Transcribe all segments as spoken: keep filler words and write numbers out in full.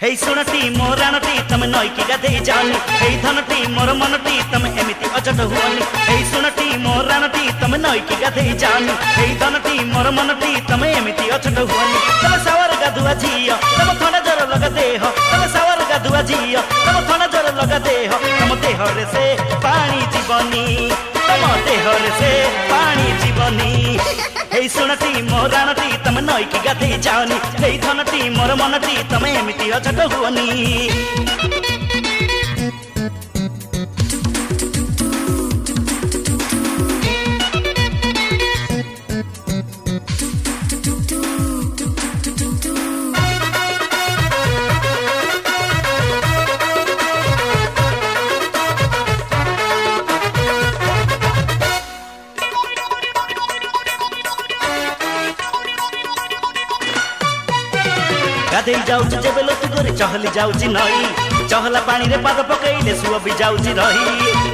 हे सुनती मोराणती तमे नईकी गाधे जानी हे धनती मोर मनती तमे एमिति अजट हुअनी हे सुनती मोराणती तमे नईकी गाधे जानी हे धनती मोर मनती तमे एमिति अजट हुअनी तमे सावर गाधुआ झिया तमे थंडा जर लगा देह तमे सावर गाधुआ झिया तमे थंडा जर लगा देह तम देह रे से पानी जीवनी तम देह रे से पानी जीवनी हे सुनती मोराणती तमे नईकी गाधे जानी हे धनती मोर मनती तमे एमिति अजट हुअनी गाधे जाऊची जेबे लोतु गोरी चहली जाऊची नई चहला पानी रे पाद पकईले सुअ भी जाऊची रही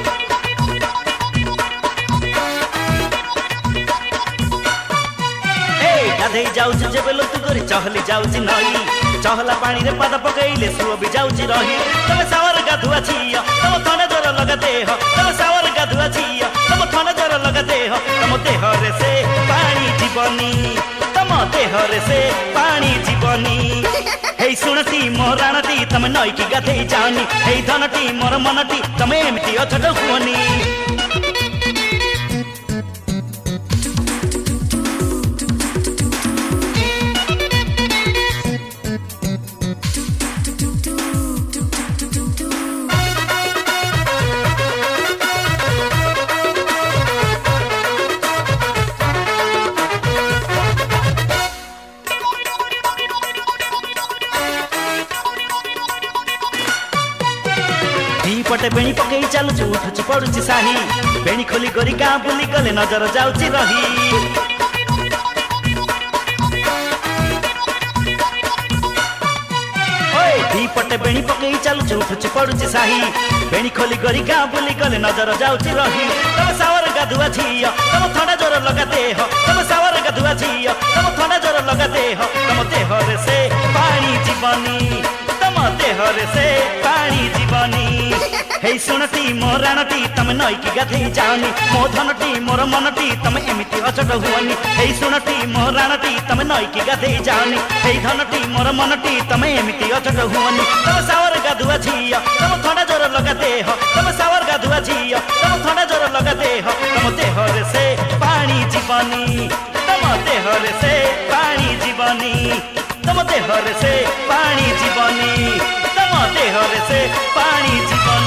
ए गाधे जाऊची जेबे लोतु गोरी चहली जाऊची नई चहला पानी रे पाद पकईले सुअ भी जाऊची रही तमे सावर गाधुआ छिया तम थंडा जर लगा देह तमे सावर गाधुआ छिया तम थंडा जर लगा देह तम देह रे से पानी जीवनी तम देह रे से पानी जीवनी हे सुनती मोराणती तमे नईकी गाधे जानी हे धनती मोर मनती तमे एमिति अजट हुअनी पटे बेणी पकई चालुची उठुची पड़ुची साही बेणी खोली गोरी गाँ बुली गले नजर जाउची रही दी पटे बेणी पकई चालुची उठुची पड़ुची साही बेणी खोली गोरी गाँ बुली गले नजर जाउची रही तमे सावर गाधुआ झिया तम थंडा जर लगा देह तमे सावर गाधुआ झिया तम थंडा जर लगा देह तम देह रे से पानी जीवनी तम देह रे से पानी जीवनी हे सुनती मोराणती तमे नईकी गाधे जानी मो धनती मोर मनती तमे एमिति अजट हुअनी हे सुनती मोराणती तमे नईकी गाधे जानी हे धनती मोर मनती तमे एमिति अजट हुअनी तमे सावर गाधुआ झिया तम थंडा जर लगा देह तमे सावर गाधुआ झिया तम थंडा जर लगा देह तम देह रे से पानी जीवनी तम देह रे से पानी जीवनी तम देह रे से पानी जीवनी तम देह रे से पानी जीवनी।